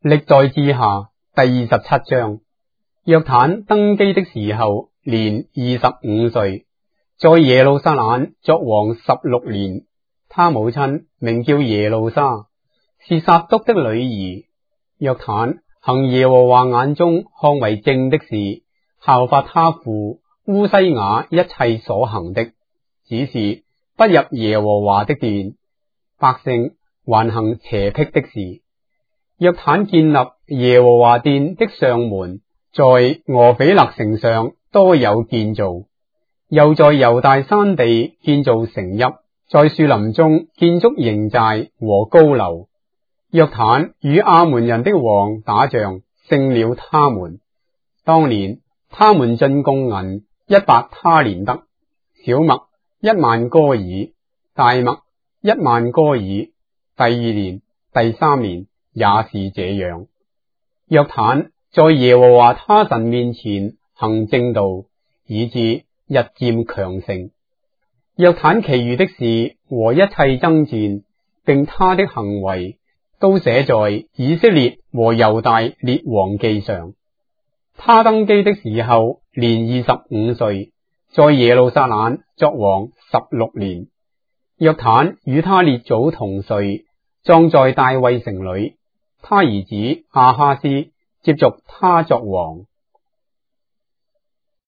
歷代志下第27章。約坦登基的時候年25歲，在耶路撒冷作王16年。他母親名叫耶路沙，是撒督的女兒。約坦行耶和華眼中看為正的事，效法他父烏西雅一切所行的，只是不入耶和華的殿，百姓還行邪僻的事。約坦建立耶和華殿的上門，在俄斐勒城上多有建造，又在猶大山地建造城邑，在樹林中建築營寨和高樓。約坦與亞捫人的王打仗，勝了他們。當年他們進貢銀100他連得，小麥10000哥爾，大麥10000哥爾。第二年、第3年也是這樣。約坦在耶和華他神面前行正道，以致日漸強盛。約坦其餘的事和一切爭戰，並他的行為，都寫在以色列和猶大列王記上。他登基的時候年25歲，在耶路撒冷作王16年。約坦與他列祖同睡，葬在大衛城裏。他兒子亞哈斯接續他作王。